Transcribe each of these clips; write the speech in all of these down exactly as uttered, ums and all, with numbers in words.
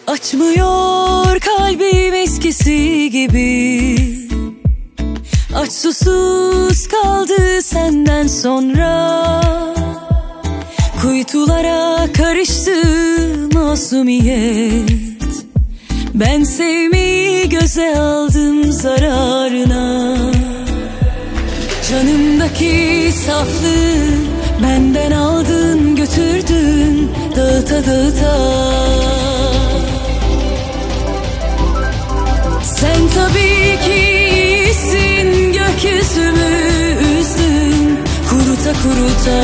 Açmıyor kalbim eskisi gibi. Aç susuz kaldı senden sonra. Kuytulara karıştı masumiyet. Ben sevmeyi göze aldım zararına. Canımdaki saflığı benden aldın götürdün dağıta dağıta. Sen tabii ki iyisin, gökyüzümü üzdün kuruta kuruta.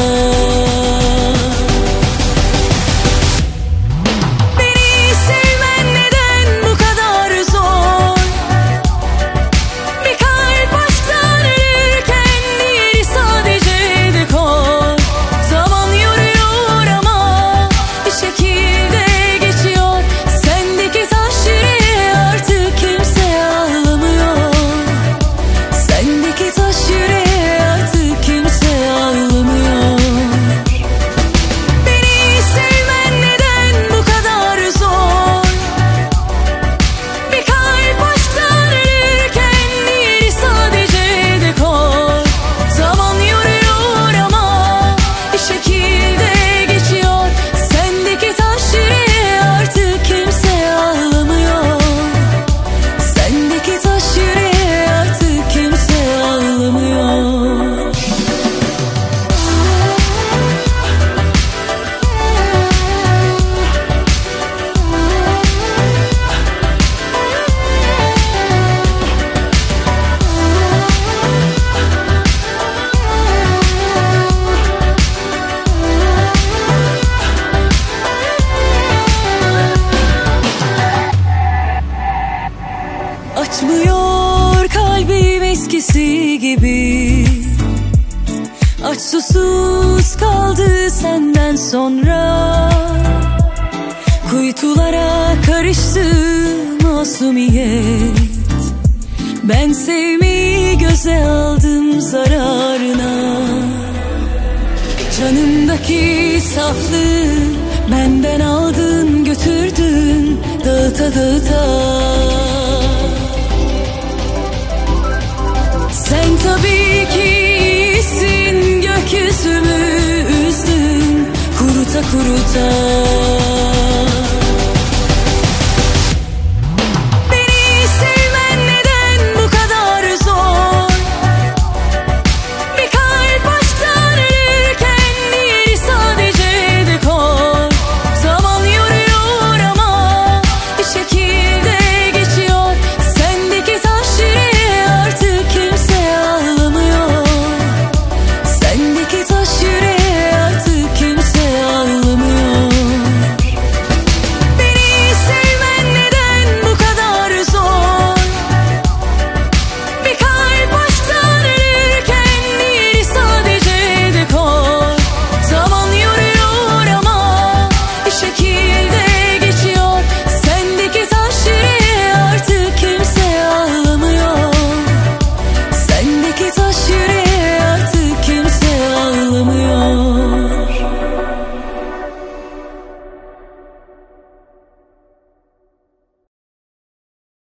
Açmıyor kalbim eskisi gibi. Aç susuz kaldı senden sonra. Kuytulara karıştı masumiyet. Ben sevmeyi göze aldım zararına. Canımdaki saflığı benden aldın götürdün dağıta dağıta. Sen tabii ki iyisin, gökyüzümü üzdün kuruta kuruta.